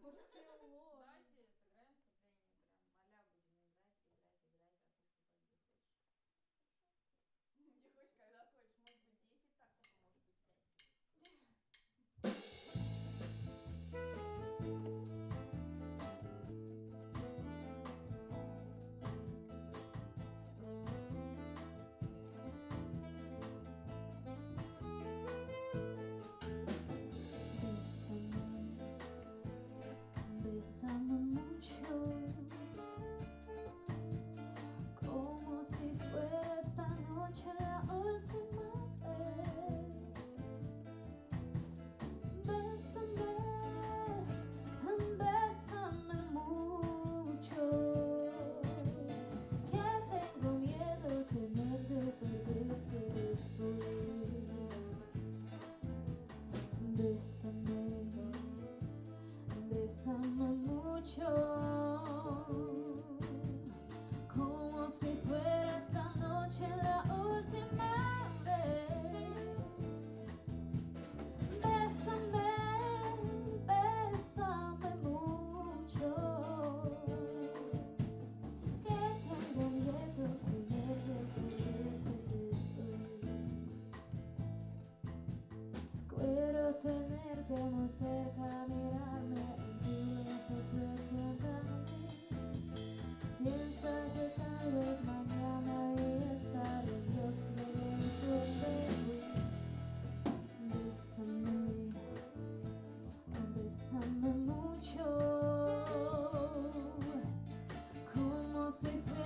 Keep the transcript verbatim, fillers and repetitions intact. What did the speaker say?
Барселона. Давайте сыграем вступление, прям а-ля будем играть, играть, играть, а ты вступать где хочешь. Хорошо. Где хочешь, когда хочешь. Может быть десять тактов, а может быть пять. Bésame mucho, como si fuera esta noche la última vez. Bésame, bésame mucho, que tengo miedo, tener de perderte después. Bésame. Bésame mucho, como si fuera esta noche la última vez. Bésame, bésame mucho, que tengo miedo de perderte después. Quiero tenerte muy cerca, mirarme piensa que tal vez mañana estaré Dios lejos de mí. Bésame, bésame mucho, como si fuera